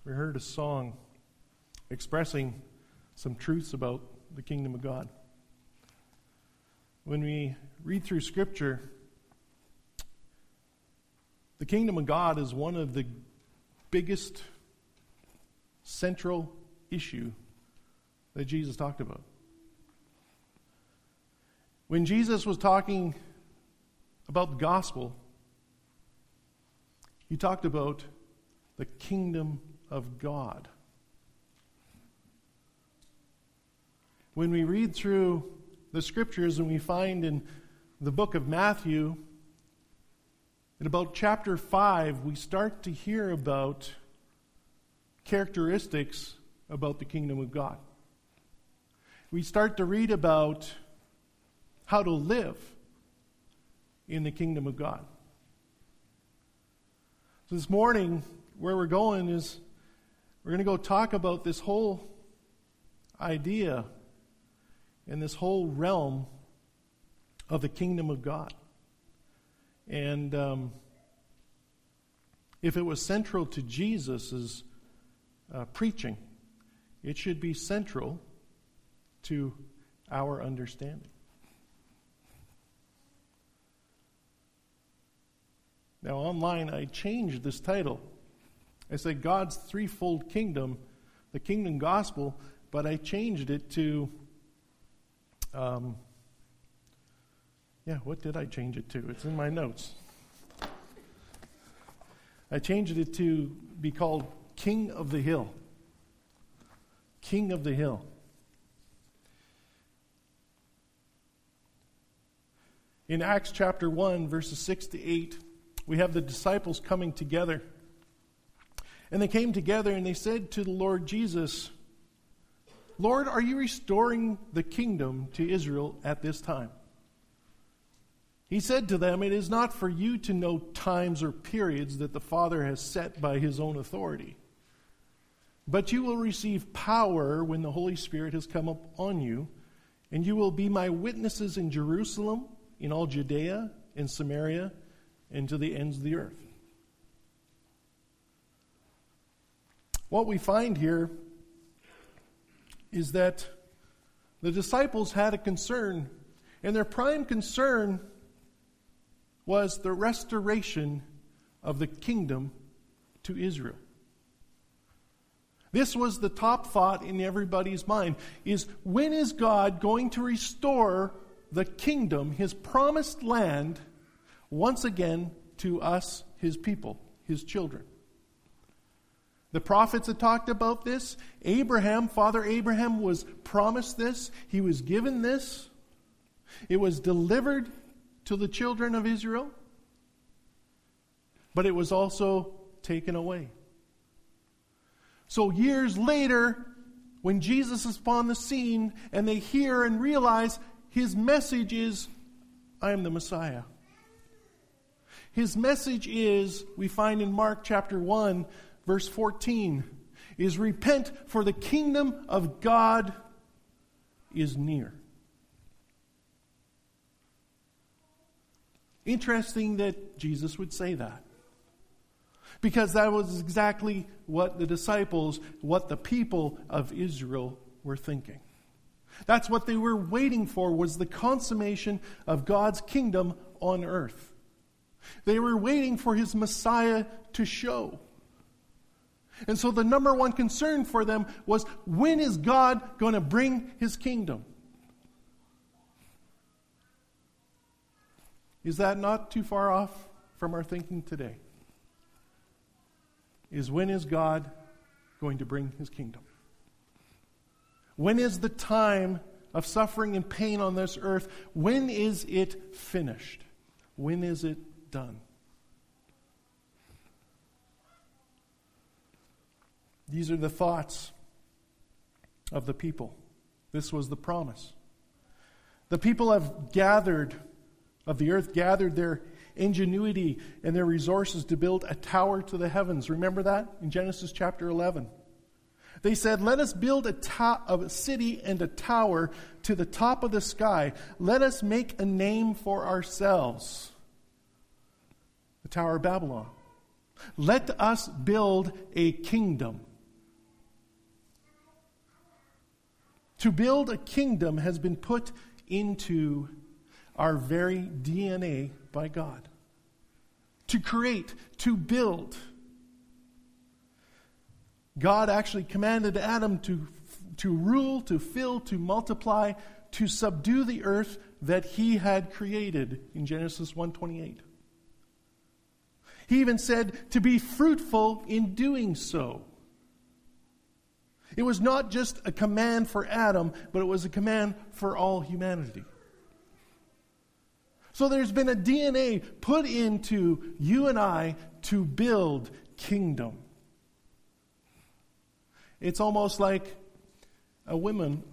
we heard a song expressing some truths about the kingdom of God. When we read through Scripture, the kingdom of God is one of the biggest central issue that Jesus talked about. When Jesus was talking about the gospel, he talked about the kingdom of God. When we read through the Scriptures and we find in the book of Matthew, in about chapter 5, we start to hear about characteristics about the kingdom of God. We start to read about how to live in the kingdom of God. So this morning, where we're going is we're going to go talk about this whole idea and this whole realm of the kingdom of God. And if it was central to Jesus' preaching, it should be central to our understanding. Now, online, I changed this title. I said God's threefold kingdom, the kingdom gospel, but I changed it to, what did I change it to? It's in my notes. I changed it to be called King of the Hill. King of the Hill. In Acts chapter 1, verses 6 to 8, we have the disciples coming together. And they came together and they said to the Lord Jesus, Lord, are you restoring the kingdom to Israel at this time? He said to them, it is not for you to know times or periods that the Father has set by his own authority. But you will receive power when the Holy Spirit has come up on you, and you will be my witnesses in Jerusalem, in all Judea, in Samaria, and to the ends of the earth. What we find here is that the disciples had a concern, and their prime concern was the restoration of the kingdom to Israel. This was the top thought in everybody's mind, is when is God going to restore the kingdom, his promised land, once again to us, his people, his children? The prophets had talked about this. Abraham, Father Abraham, was promised this. He was given this. It was delivered to the children of Israel. But it was also taken away. So years later, when Jesus is upon the scene and they hear and realize his message is, I am the Messiah. His message is, we find in Mark chapter 1, verse 14, is repent, for the kingdom of God is near. Interesting that Jesus would say that. Because that was exactly what the disciples, what the people of Israel were thinking. That's what they were waiting for, was the consummation of God's kingdom on earth. They were waiting for his Messiah to show. And so the number one concern for them was, when is God going to bring his kingdom? Is that not too far off from our thinking today? When is God going to bring his kingdom? When is the time of suffering and pain on this earth? When is it finished? When is it done? These are the thoughts of the people. This was the promise. The people of the earth gathered their ingenuity and their resources to build a tower to the heavens. Remember that in Genesis chapter 11? They said, let us build a city and a tower to the top of the sky. Let us make a name for ourselves. The Tower of Babylon. Let us build a kingdom. To build a kingdom has been put into our very DNA by God. To create, to build. God actually commanded Adam to rule, to fill, to multiply, to subdue the earth that he had created in Genesis 1:28. He even said to be fruitful in doing so. It was not just a command for Adam, but it was a command for all humanity. So there's been a DNA put into you and I to build kingdom. It's almost like a woman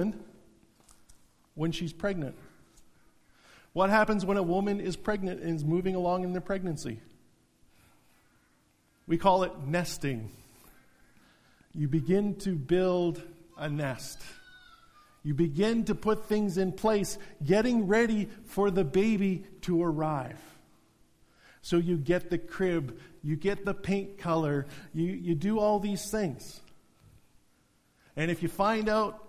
when she's pregnant. What happens when a woman is pregnant and is moving along in their pregnancy? We call it nesting. You begin to build a nest. You begin to put things in place, getting ready for the baby to arrive. So you get the crib, you get the paint color, you do all these things. And if you find out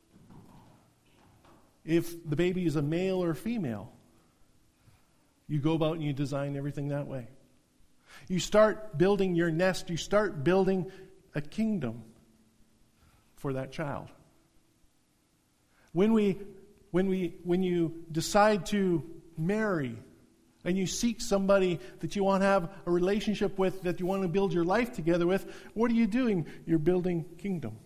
if the baby is a male or female, you go about and you design everything that way. You start building your nest, you start building a kingdom for that child. When you decide to marry and you seek somebody that you want to have a relationship with, that you want to build your life together with, what are you doing? You're building kingdom.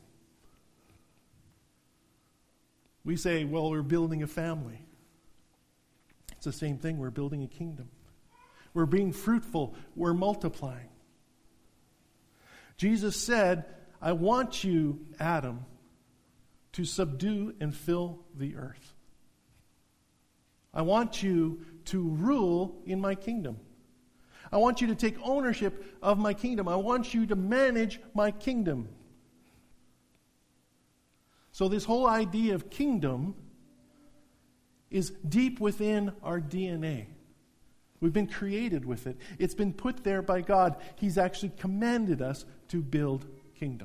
We say, well, we're building a family. It's the same thing. We're building a kingdom. We're being fruitful. We're multiplying. Jesus said, I want you, Adam, to subdue and fill the earth. I want you to rule in my kingdom. I want you to take ownership of my kingdom. I want you to manage my kingdom. So this whole idea of kingdom is deep within our DNA. We've been created with it. It's been put there by God. He's actually commanded us to build kingdom.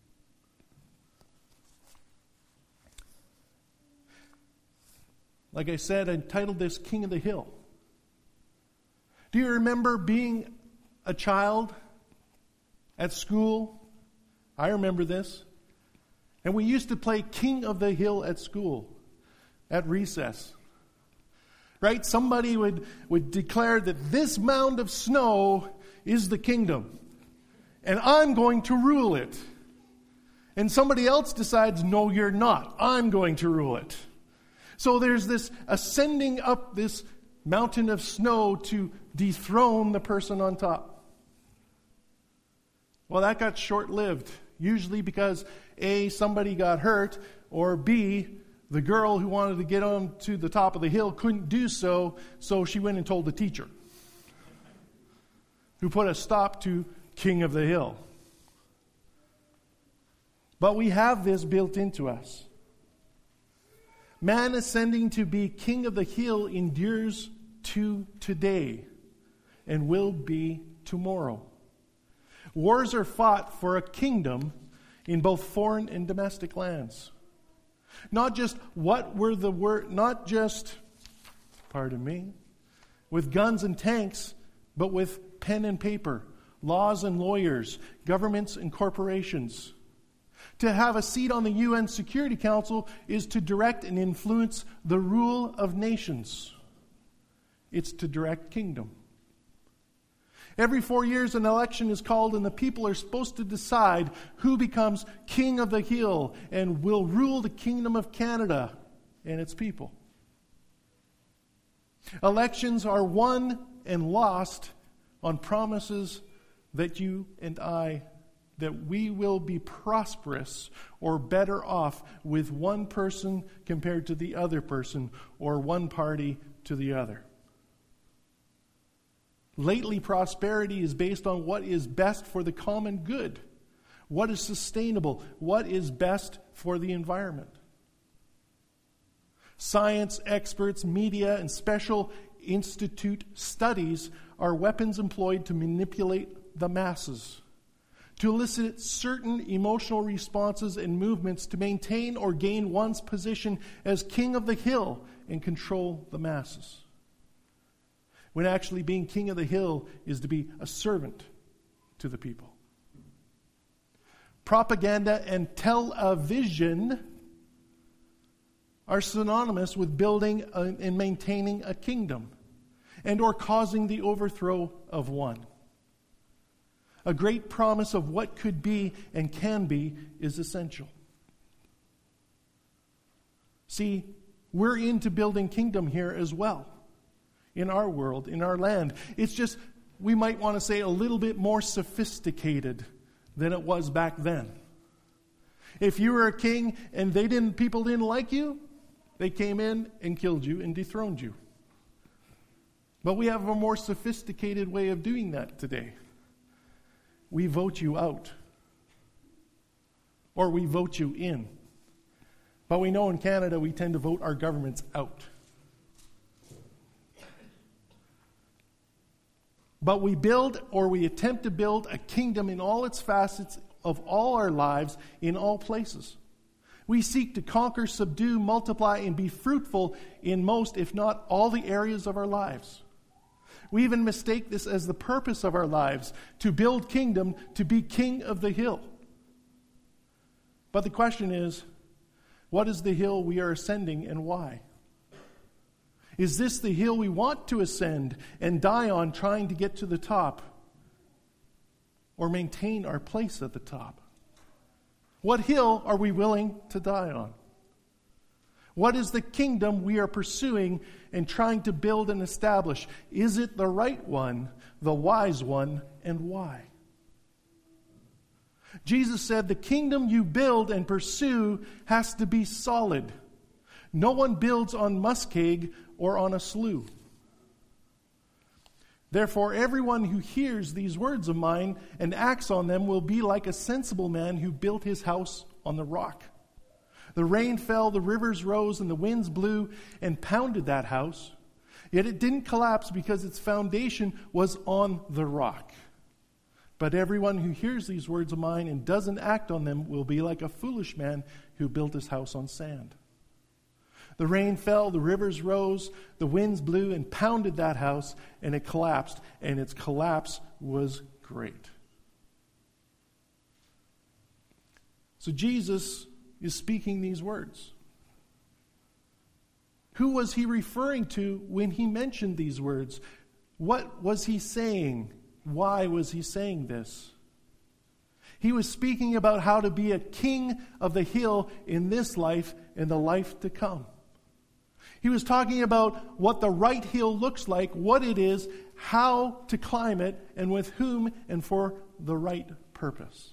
Like I said, I entitled this King of the Hill. Do you remember being a child at school? I remember this. And we used to play King of the Hill at school, at recess. Right? Somebody would declare that this mound of snow is the kingdom, and I'm going to rule it. And somebody else decides, no, you're not. I'm going to rule it. So there's this ascending up this mountain of snow to dethrone the person on top. Well, that got short-lived, usually because A, somebody got hurt, or B, the girl who wanted to get on to the top of the hill couldn't do so, so she went and told the teacher, who put a stop to King of the Hill. But we have this built into us. Man ascending to be King of the Hill endures to today and will be tomorrow. Wars are fought for a kingdom in both foreign and domestic lands. Not just with guns and tanks, but with pen and paper, laws and lawyers, governments and corporations. To have a seat on the UN Security Council is to direct and influence the rule of nations. It's to direct kingdom. Every 4 years an election is called and the people are supposed to decide who becomes King of the Hill and will rule the Kingdom of Canada and its people. Elections are won and lost on promises that you and I, that we will be prosperous or better off with one person compared to the other person or one party to the other. Lately, prosperity is based on what is best for the common good, what is sustainable, what is best for the environment. Science, experts, media, and special institute studies are weapons employed to manipulate the masses, to elicit certain emotional responses and movements to maintain or gain one's position as king of the hill and control the masses. When actually being king of the hill is to be a servant to the people. Propaganda and television are synonymous with building and maintaining a kingdom and or causing the overthrow of one. A great promise of what could be and can be is essential. See, we're into building kingdom here as well. In our world, in our land. It's just, we might want to say, a little bit more sophisticated than it was back then. If you were a king and people didn't like you, they came in and killed you and dethroned you. But we have a more sophisticated way of doing that today. We vote you out. Or we vote you in. But we know in Canada we tend to vote our governments out. But we build or we attempt to build a kingdom in all its facets of all our lives in all places. We seek to conquer, subdue, multiply, and be fruitful in most, if not all, the areas of our lives. We even mistake this as the purpose of our lives, to build kingdom, to be king of the hill. But the question is, what is the hill we are ascending and why? Is this the hill we want to ascend and die on trying to get to the top? Or maintain our place at the top? What hill are we willing to die on? What is the kingdom we are pursuing and trying to build and establish? Is it the right one, the wise one, and why? Jesus said the kingdom you build and pursue has to be solid. No one builds on muskeg or on a slough. Therefore, everyone who hears these words of mine and acts on them will be like a sensible man who built his house on the rock. The rain fell, the rivers rose, and the winds blew and pounded that house. Yet it didn't collapse because its foundation was on the rock. But everyone who hears these words of mine and doesn't act on them will be like a foolish man who built his house on sand. The rain fell, the rivers rose, the winds blew and pounded that house, and it collapsed, and its collapse was great. So Jesus is speaking these words. Who was he referring to when he mentioned these words? What was he saying? Why was he saying this? He was speaking about how to be a king of the hill in this life and the life to come. He was talking about what the right hill looks like, what it is, how to climb it, and with whom and for the right purpose.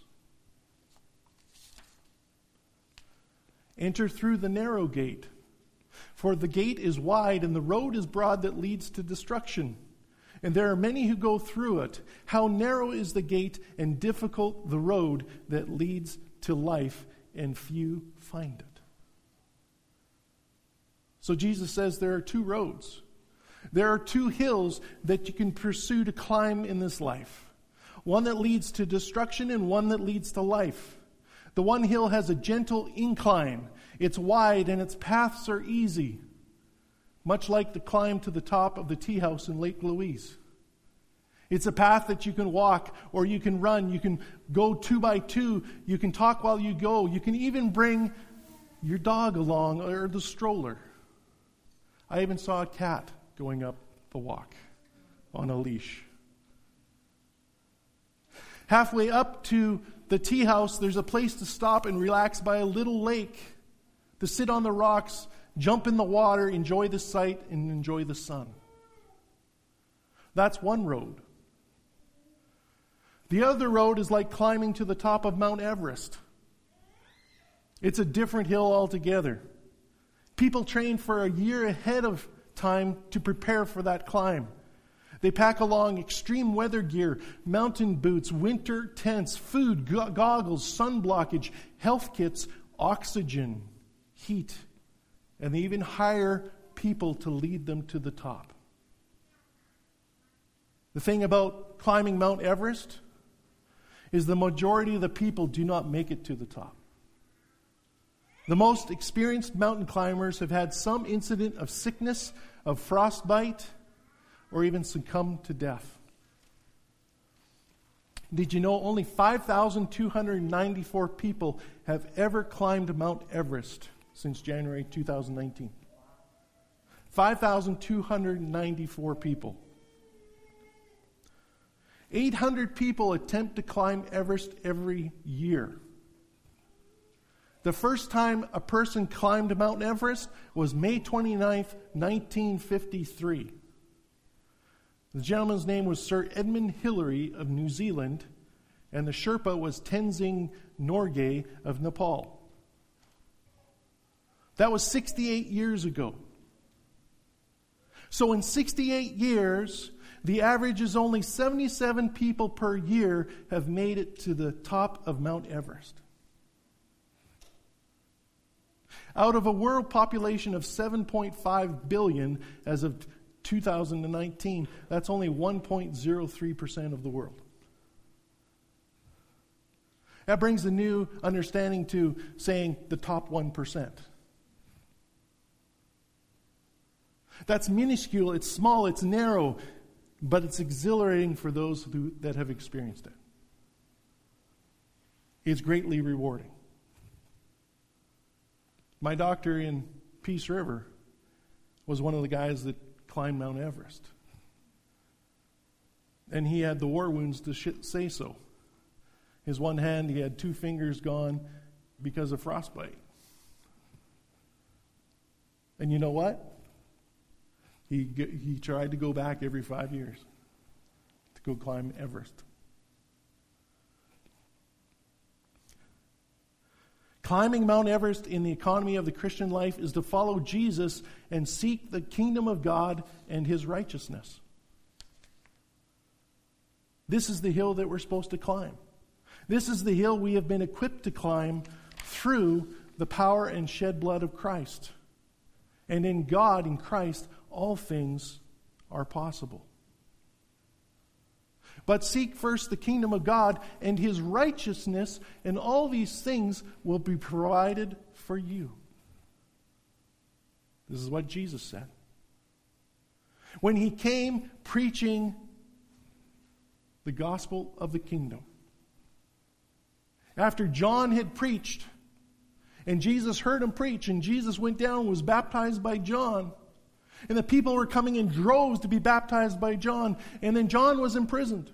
Enter through the narrow gate, for the gate is wide and the road is broad that leads to destruction. And there are many who go through it. How narrow is the gate and difficult the road that leads to life, and few find it. So Jesus says there are two roads. There are two hills that you can pursue to climb in this life. One that leads to destruction and one that leads to life. The one hill has a gentle incline. It's wide and its paths are easy. Much like the climb to the top of the tea house in Lake Louise. It's a path that you can walk or you can run. You can go 2 by 2. You can talk while you go. You can even bring your dog along or the stroller. I even saw a cat going up the walk on a leash. Halfway up to the tea house, there's a place to stop and relax by a little lake, to sit on the rocks, jump in the water, enjoy the sight, and enjoy the sun. That's one road. The other road is like climbing to the top of Mount Everest. It's a different hill altogether. People train for a year ahead of time to prepare for that climb. They pack along extreme weather gear, mountain boots, winter tents, food, goggles, sun blockage, health kits, oxygen, heat, and they even hire people to lead them to the top. The thing about climbing Mount Everest is the majority of the people do not make it to the top. The most experienced mountain climbers have had some incident of sickness, of frostbite, or even succumbed to death. Did you know only 5,294 people have ever climbed Mount Everest since January 2019? 5,294 people. 800 people attempt to climb Everest every year. The first time a person climbed Mount Everest was May 29th, 1953. The gentleman's name was Sir Edmund Hillary of New Zealand, and the Sherpa was Tenzing Norgay of Nepal. That was 68 years ago. So in 68 years, the average is only 77 people per year have made it to the top of Mount Everest. Out of a world population of 7.5 billion as of 2019, that's only 1.03% of the world. That brings a new understanding to saying the top 1%. That's minuscule, it's small, it's narrow, but it's exhilarating for those that have experienced it. It's greatly rewarding. My doctor in Peace River was one of the guys that climbed Mount Everest. And he had the war wounds to say so. His one hand, he had 2 fingers gone because of frostbite. And you know what? He tried to go back every 5 years to go climb Everest. Climbing Mount Everest in the economy of the Christian life is to follow Jesus and seek the kingdom of God and His righteousness. This is the hill that we're supposed to climb. This is the hill we have been equipped to climb through the power and shed blood of Christ. And in God, in Christ, all things are possible. But seek first the kingdom of God and His righteousness, and all these things will be provided for you. This is what Jesus said. When He came preaching the gospel of the kingdom, after John had preached, and Jesus heard him preach, and Jesus went down and was baptized by John, and the people were coming in droves to be baptized by John. And then John was imprisoned.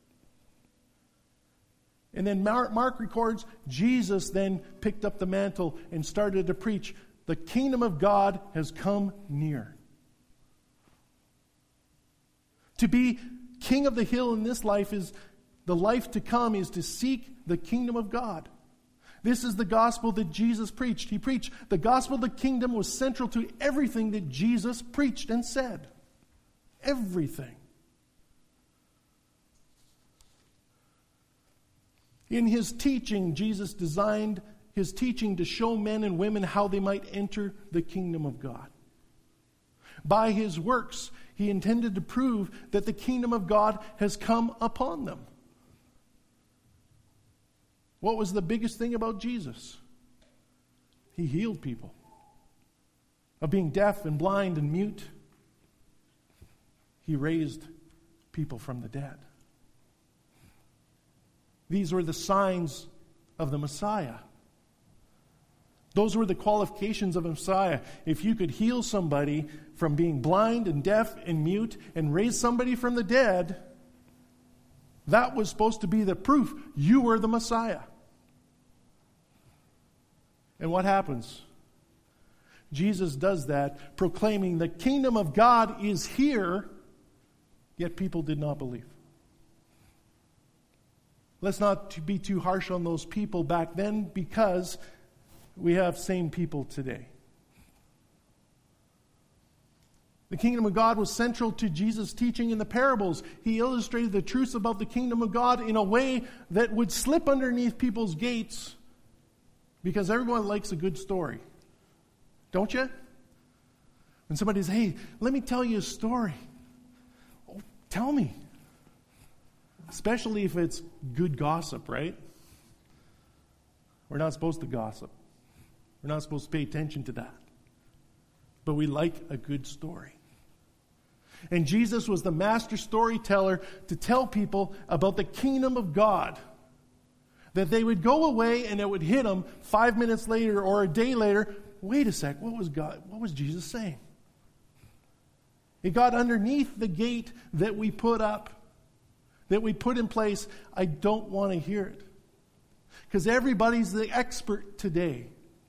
And then Mark records, Jesus then picked up the mantle and started to preach, the kingdom of God has come near. To be king of the hill in this life is, the life to come is to seek the kingdom of God. This is the gospel that Jesus preached. He preached the gospel of the kingdom was central to everything that Jesus preached and said. Everything. In His teaching, Jesus designed His teaching to show men and women how they might enter the kingdom of God. By His works, He intended to prove that the kingdom of God has come upon them. What was the biggest thing about Jesus? He healed people of being deaf and blind and mute. He raised people from the dead. These were the signs of the Messiah. Those were the qualifications of a Messiah. If you could heal somebody from being blind and deaf and mute and raise somebody from the dead, that was supposed to be the proof you were the Messiah. And what happens? Jesus does that, proclaiming the kingdom of God is here, yet people did not believe. Let's not be too harsh on those people back then, because we have same people today. The kingdom of God was central to Jesus' teaching in the parables. He illustrated the truths about the kingdom of God in a way that would slip underneath people's gates, because everyone likes a good story. Don't you? When somebody says, hey, let me tell you a story. Oh, tell me. especially if it's good gossip, right? We're not supposed to gossip. We're not supposed to pay attention to that. But we like a good story. And Jesus was the master storyteller to tell people about the kingdom of God. That they would go away and it would hit them 5 minutes later or a day later. Wait a sec, what was Jesus saying? It got underneath the gate that we put up, that we put in place. I don't want to hear it. Because everybody's the expert today.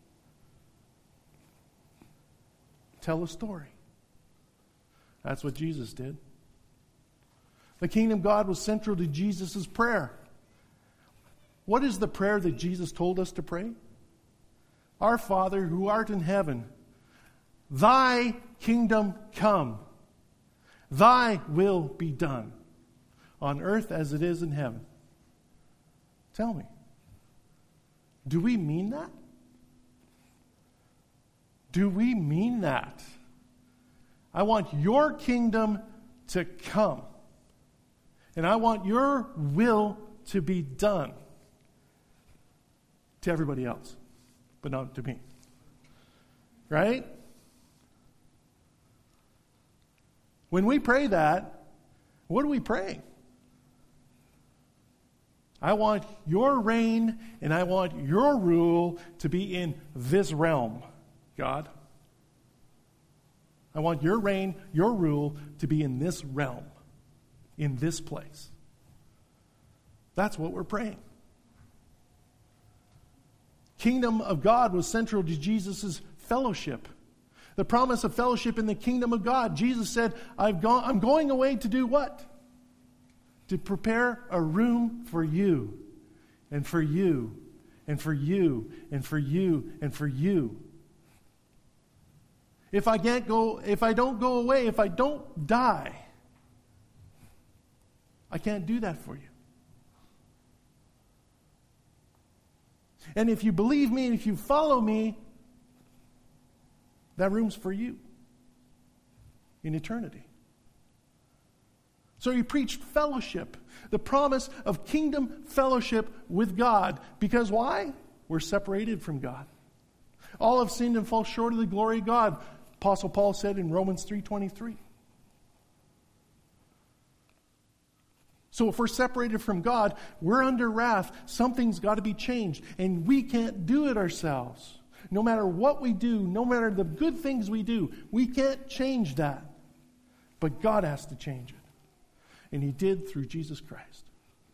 Tell a story. That's what Jesus did. The kingdom of God was central to Jesus' prayer. What is the prayer that Jesus told us to pray? Our Father who art in heaven, thy kingdom come. Thy will be done on earth as it is in heaven. Tell me, do we mean that? Do we mean that? I want your kingdom to come. And I want your will to be done. To everybody else, but not to me. Right? When we pray that, what are we praying? I want your reign and I want your rule to be in this realm, God. I want your reign, your rule to be in this realm, in this place. That's what we're praying. Kingdom of God was central to Jesus' fellowship. The promise of fellowship in the kingdom of God. Jesus said, I'm going away to do what? To prepare a room for you, and for you, and for you, and for you, and for you. If I don't go away, if I don't die, I can't do that for you. And if you believe me and if you follow me, that room's for you in eternity. So he preached fellowship, the promise of kingdom fellowship with God. Because why? We're separated from God. All have sinned and fall short of the glory of God, Apostle Paul said in Romans 3:23. So if we're separated from God, we're under wrath. Something's got to be changed. And we can't do it ourselves. No matter what we do, no matter the good things we do, we can't change that. But God has to change it. And he did through Jesus Christ.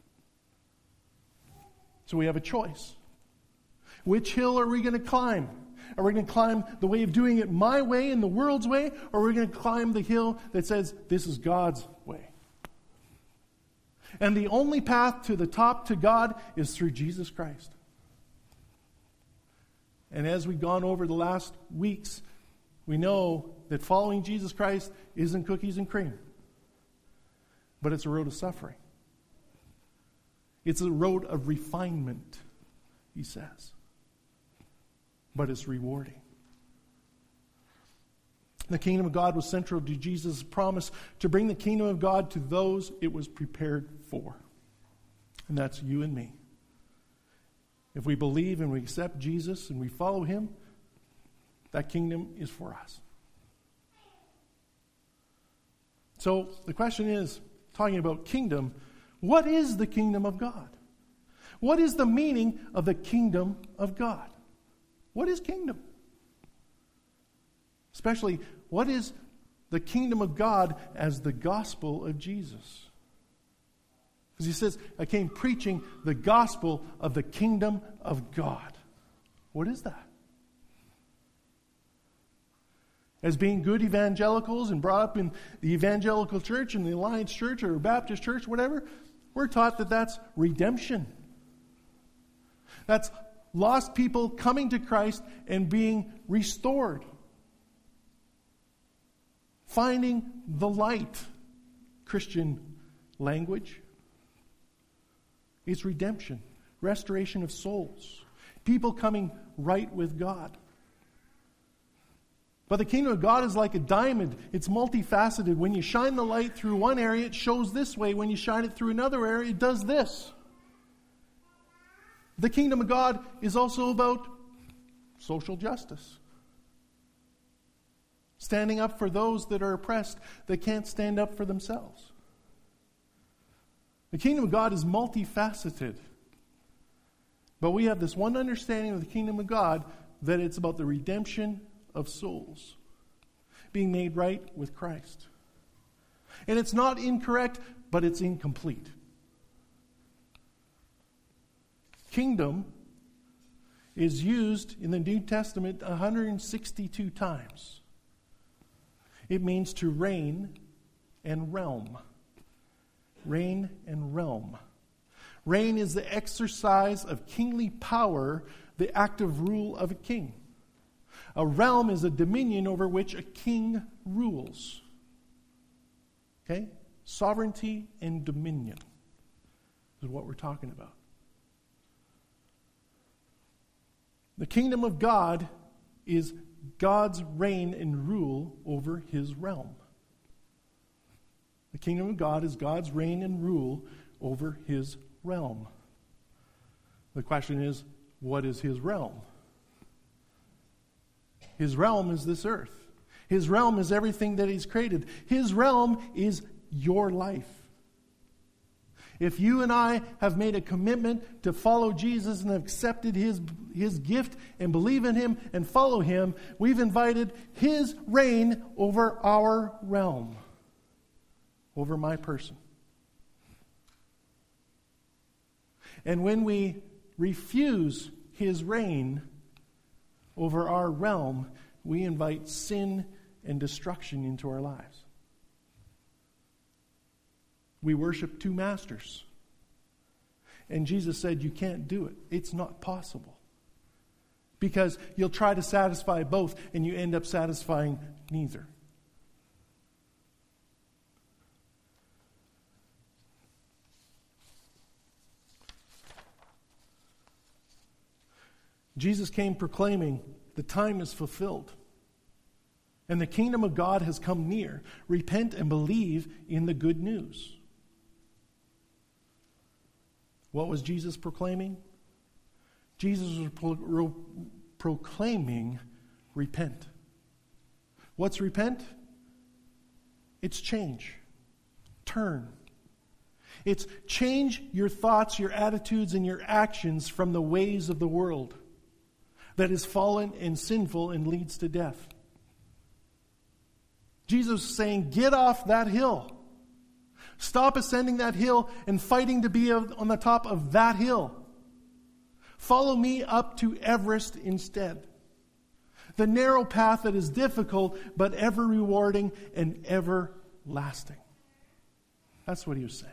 So we have a choice. Which hill are we going to climb? Are we going to climb the way of doing it my way and the world's way? Or are we going to climb the hill that says this is God's way? And the only path to the top to God is through Jesus Christ. And as we've gone over the last weeks, we know that following Jesus Christ isn't cookies and cream. But it's a road of suffering. It's a road of refinement, he says. But it's rewarding. The kingdom of God was central to Jesus' promise to bring the kingdom of God to those it was prepared for. And that's you and me. If we believe and we accept Jesus and we follow him, that kingdom is for us. So the question is, talking about kingdom, what is the kingdom of God? What is the meaning of the kingdom of God? What is kingdom? Especially, what is the kingdom of God as the gospel of Jesus? Because he says, I came preaching the gospel of the kingdom of God. What is that? As being good evangelicals and brought up in the evangelical church and the Alliance Church or Baptist Church, whatever, we're taught that that's redemption. That's lost people coming to Christ and being restored. Finding the light. Christian language. It's redemption. Restoration of souls. People coming right with God. But the kingdom of God is like a diamond. It's multifaceted. When you shine the light through one area, it shows this way. When you shine it through another area, it does this. The kingdom of God is also about social justice. Standing up for those that are oppressed, that can't stand up for themselves. The kingdom of God is multifaceted. But we have this one understanding of the kingdom of God, that it's about the redemption of souls, being made right with Christ. And it's not incorrect, but it's incomplete. Kingdom is used in the New Testament 162 times. It means to reign and realm. Reign and realm. Reign is the exercise of kingly power, the active rule of a king. A realm is a dominion over which a king rules. Okay? Sovereignty and dominion is what we're talking about. The kingdom of God is God's reign and rule over his realm. The kingdom of God is God's reign and rule over his realm. The question is, what is his realm? His realm is this earth. His realm is everything that he's created. His realm is your life. If you and I have made a commitment to follow Jesus and have accepted his gift and believe in him and follow him, we've invited his reign over our realm, over my person. And when we refuse his reign over our realm, we invite sin and destruction into our lives. We worship two masters. And Jesus said, you can't do it. It's not possible. Because you'll try to satisfy both, and you end up satisfying neither. Jesus came proclaiming, the time is fulfilled, and the kingdom of God has come near. Repent and believe in the good news. What was Jesus proclaiming? Jesus was proclaiming, repent. What's repent? It's change. Turn. It's change your thoughts, your attitudes, and your actions from the ways of the world that is fallen and sinful and leads to death. Jesus is saying, get off that hill. Stop ascending that hill and fighting to be on the top of that hill. Follow me up to Everest instead. The narrow path that is difficult but ever rewarding and everlasting. That's what he was saying.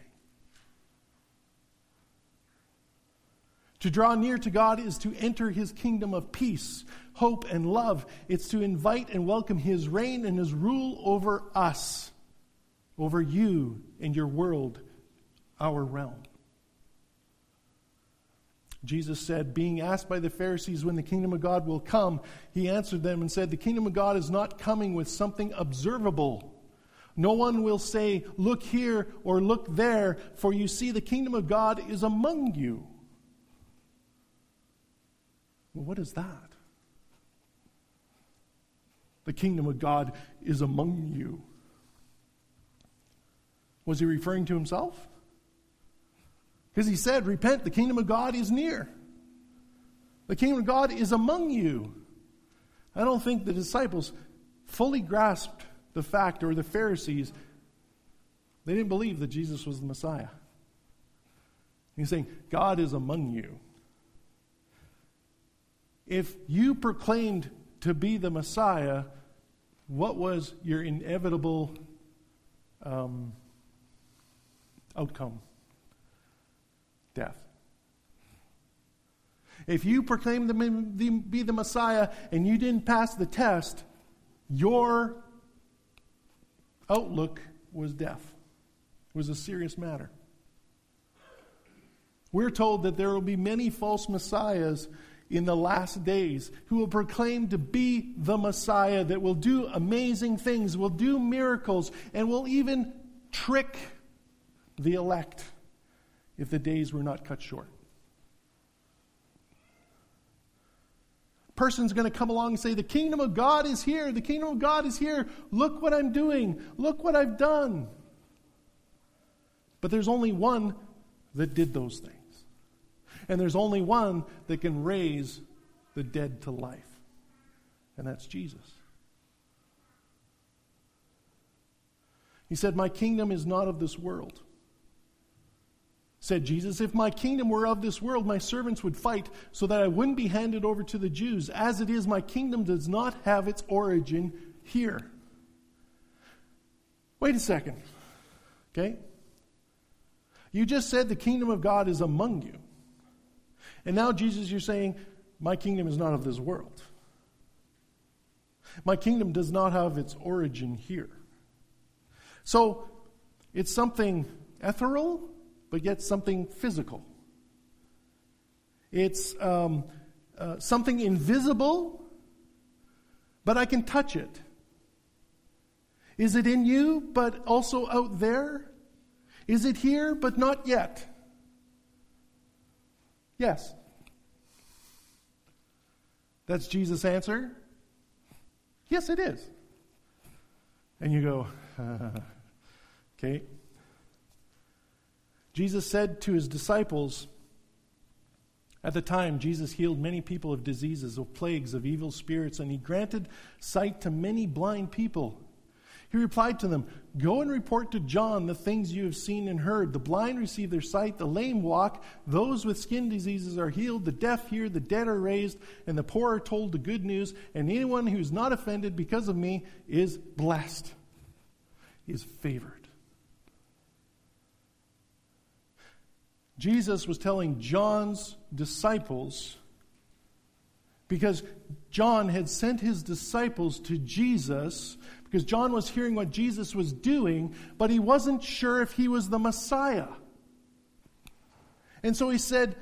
To draw near to God is to enter his kingdom of peace, hope, and love. It's to invite and welcome his reign and his rule over us, over you and your world, our realm. Jesus said, being asked by the Pharisees when the kingdom of God will come, he answered them and said, the kingdom of God is not coming with something observable. No one will say, look here or look there, for you see the kingdom of God is among you. Well, what is that? The kingdom of God is among you. Was he referring to himself? Because he said, repent, the kingdom of God is near. The kingdom of God is among you. I don't think the disciples fully grasped the fact, or the Pharisees, they didn't believe that Jesus was the Messiah. He's saying, God is among you. If you proclaimed to be the Messiah, what was your inevitable outcome? Death. If you proclaimed to be the Messiah and you didn't pass the test, your outlook was death. It was a serious matter. We're told that there will be many false messiahs in the last days, who will proclaim to be the Messiah, that will do amazing things, will do miracles, and will even trick the elect if the days were not cut short. Person's going to come along and say, the kingdom of God is here. The kingdom of God is here. Look what I'm doing. Look what I've done. But there's only one that did those things. And there's only one that can raise the dead to life. And that's Jesus. He said, my kingdom is not of this world. Said Jesus, if my kingdom were of this world, my servants would fight so that I wouldn't be handed over to the Jews. As it is, my kingdom does not have its origin here. Wait a second. Okay? You just said the kingdom of God is among you. And now, Jesus, you're saying, my kingdom is not of this world. My kingdom does not have its origin here. So, it's something ethereal, but yet something physical. It's something invisible, but I can touch it. Is it in you, but also out there? Is it here, but not yet? Yes. That's Jesus' answer. Yes, it is. And you go, okay. Jesus said to his disciples, at the time, Jesus healed many people of diseases, of plagues, of evil spirits, and he granted sight to many blind people. He replied to them, go and report to John the things you have seen and heard. The blind receive their sight, the lame walk, those with skin diseases are healed, the deaf hear, the dead are raised, and the poor are told the good news, and anyone who is not offended because of me is blessed, is favored. Jesus was telling John's disciples, because John had sent his disciples to Jesus, because John was hearing what Jesus was doing, but he wasn't sure if he was the Messiah. And so he said,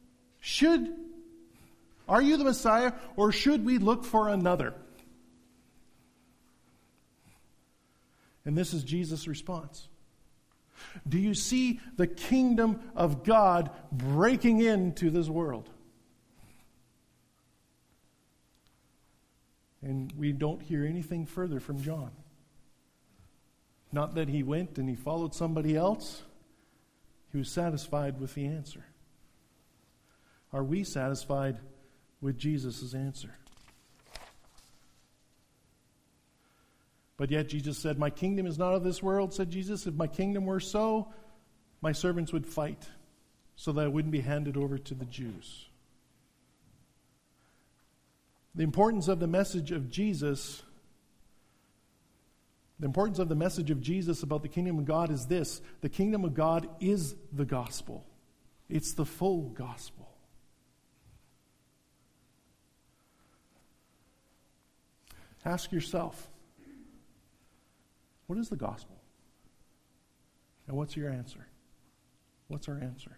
are you the Messiah, or should we look for another? And this is Jesus' response. Do you see the kingdom of God breaking into this world? And we don't hear anything further from John. Not that he went and he followed somebody else. He was satisfied with the answer. Are we satisfied with Jesus' answer? But yet Jesus said, my kingdom is not of this world, said Jesus. If my kingdom were so, my servants would fight so that I wouldn't be handed over to the Jews. The importance of the message of Jesus, about the kingdom of God is this. The kingdom of God is the gospel. It's the full gospel. Ask yourself, what is the gospel? And what's your answer? What's our answer?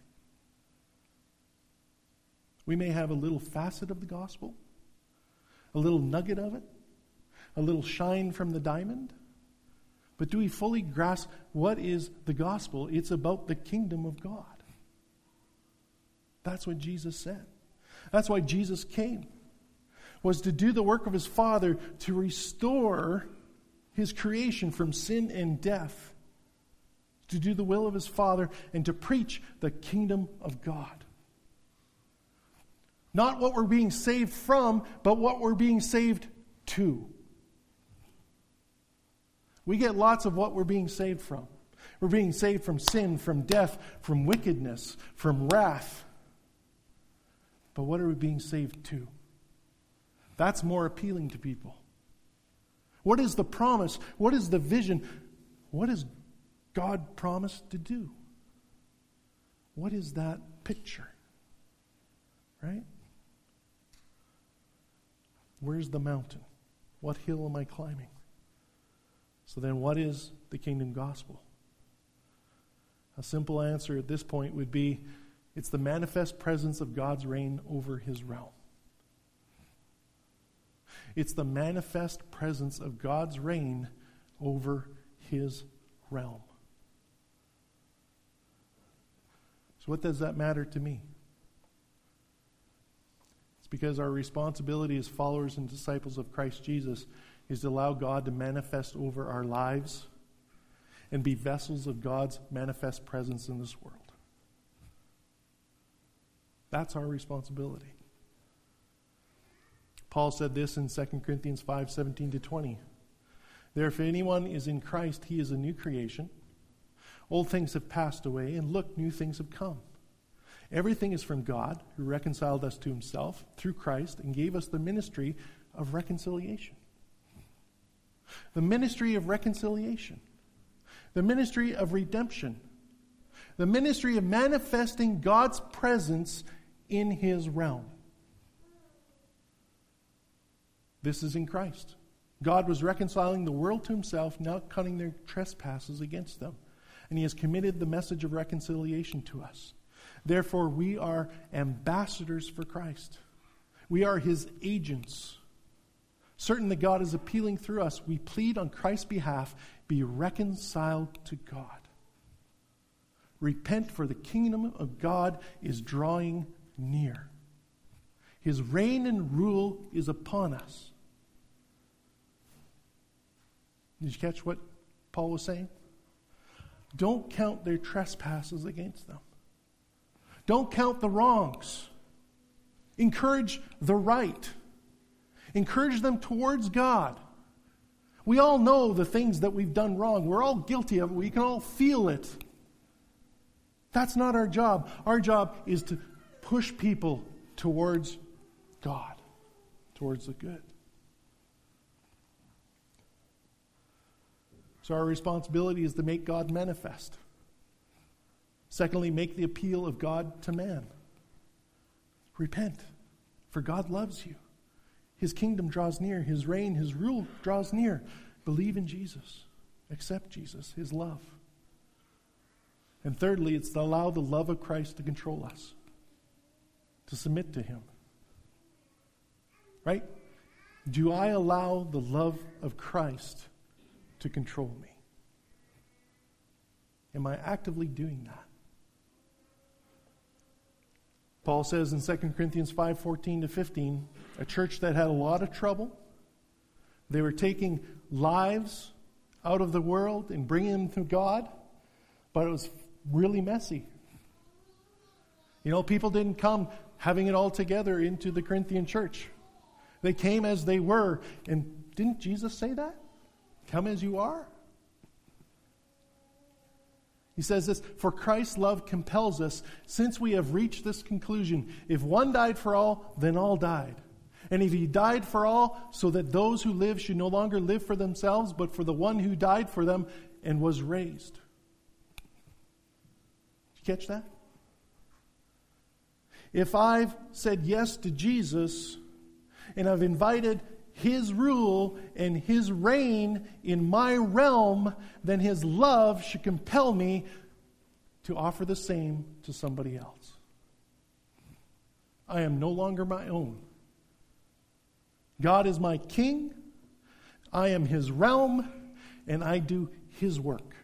We may have a little facet of the gospel, a little nugget of it, a little shine from the diamond. But do we fully grasp what is the gospel? It's about the kingdom of God. That's what Jesus said. That's why Jesus came, was to do the work of his Father, to restore his creation from sin and death, to do the will of his Father, and to preach the kingdom of God. Not what we're being saved from, but what we're being saved to. We get lots of what we're being saved from. We're being saved from sin, from death, from wickedness, from wrath. But what are we being saved to? That's more appealing to people. What is the promise? What is the vision? What has God promised to do? What is that picture? Right? Where's the mountain? What hill am I climbing? So then what is the kingdom gospel? A simple answer at this point would be, it's the manifest presence of God's reign over his realm. It's the manifest presence of God's reign over his realm. So what does that matter to me? It's because our responsibility as followers and disciples of Christ Jesus is to allow God to manifest over our lives and be vessels of God's manifest presence in this world. That's our responsibility. Paul said this in 2 Corinthians 5:17-20. Therefore, if anyone is in Christ, he is a new creation. Old things have passed away, and look, new things have come. Everything is from God, who reconciled us to himself through Christ and gave us the ministry of reconciliation. The ministry of reconciliation. The ministry of redemption. The ministry of manifesting God's presence in his realm. This is in Christ. God was reconciling the world to himself, not counting their trespasses against them. And he has committed the message of reconciliation to us. Therefore, we are ambassadors for Christ. We are his agents. Certain that God is appealing through us, we plead on Christ's behalf, be reconciled to God. Repent, for the kingdom of God is drawing near. His reign and rule is upon us. Did you catch what Paul was saying? Don't count their trespasses against them. Don't count the wrongs. Encourage the right. Encourage them towards God. We all know the things that we've done wrong. We're all guilty of it. We can all feel it. That's not our job. Our job is to push people towards God, towards the good. So our responsibility is to make God manifest. Secondly, make the appeal of God to man. Repent, for God loves you. His kingdom draws near. His reign, his rule draws near. Believe in Jesus. Accept Jesus, his love. And thirdly, it's to allow the love of Christ to control us. To submit to him. Right? Do I allow the love of Christ to control me? Am I actively doing that? Paul says in 2 Corinthians 5:14-15, a church that had a lot of trouble. They were taking lives out of the world and bringing them to God, but it was really messy. You know, people didn't come having it all together into the Corinthian church. They came as they were. And didn't Jesus say that? Come as you are. He says this, for Christ's love compels us, since we have reached this conclusion. If one died for all, then all died. And if he died for all, so that those who live should no longer live for themselves, but for the one who died for them and was raised. Did you catch that? If I've said yes to Jesus, and I've invited his rule and his reign in my realm, then his love should compel me to offer the same to somebody else. I am no longer my own. God is my king. I am his realm, and I do his work.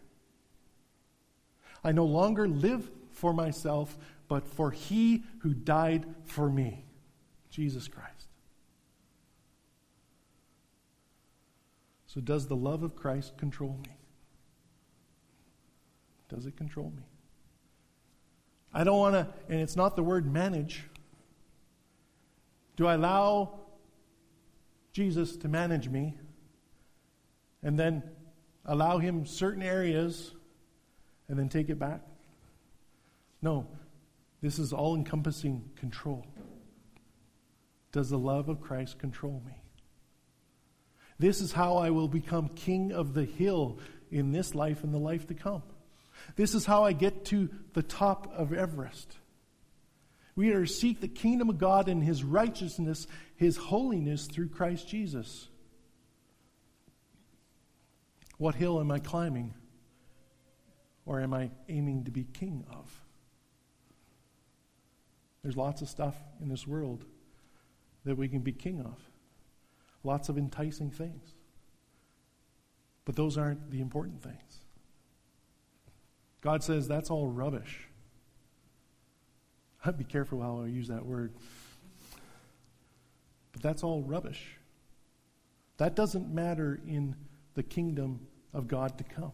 I no longer live for myself, but for he who died for me, Jesus Christ. So does the love of Christ control me? Does it control me? I don't want to, and it's not the word manage. Do I allow Jesus to manage me and then allow him certain areas and then take it back? No, this is all-encompassing control. Does the love of Christ control me? This is how I will become king of the hill in this life and the life to come. This is how I get to the top of Everest. We are to seek the kingdom of God and his righteousness, his holiness through Christ Jesus. What hill am I climbing? Or am I aiming to be king of? There's lots of stuff in this world that we can be king of. lots of enticing things. But those aren't the important things. God says that's all rubbish. I'd be careful how I use that word. But that's all rubbish. That doesn't matter in the kingdom of God to come.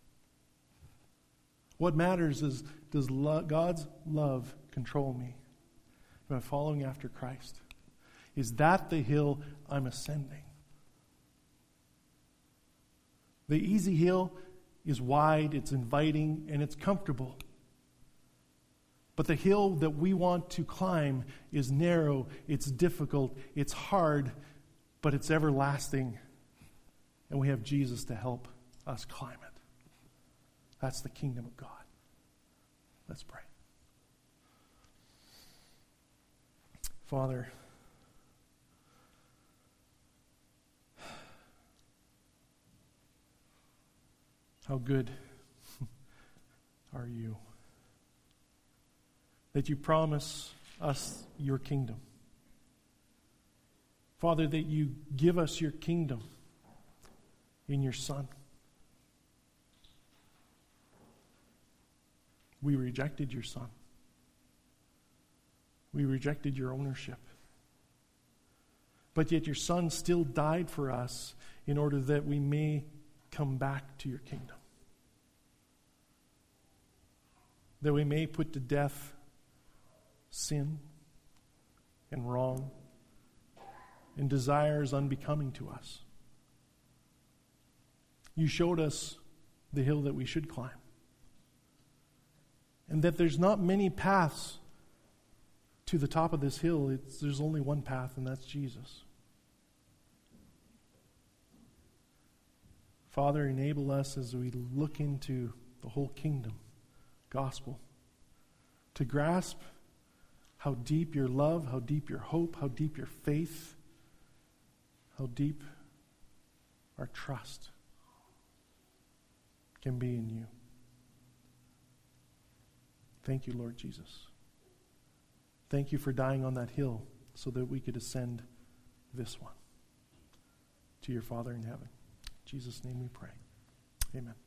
What matters is, does God's love control me? Am I following after Christ? Is that the hill I'm ascending? The easy hill is wide, it's inviting, and it's comfortable. But the hill that we want to climb is narrow, it's difficult, it's hard, but it's everlasting. And we have Jesus to help us climb it. That's the kingdom of God. Let's pray. Father, how good are you that you promise us your kingdom. Father, that you give us your kingdom in your Son. We rejected your Son. We rejected your ownership. But yet your Son still died for us in order that we may come back to your kingdom. That we may put to death sin and wrong and desires unbecoming to us. You showed us the hill that we should climb. And that there's not many paths to the top of this hill. There's only one path, and that's Jesus. Father, enable us as we look into the whole kingdom, gospel, to grasp how deep your love, how deep your hope, how deep your faith, how deep our trust can be in you. Thank you, Lord Jesus. Thank you for dying on that hill so that we could ascend this one to your Father in heaven. In Jesus' name we pray. Amen.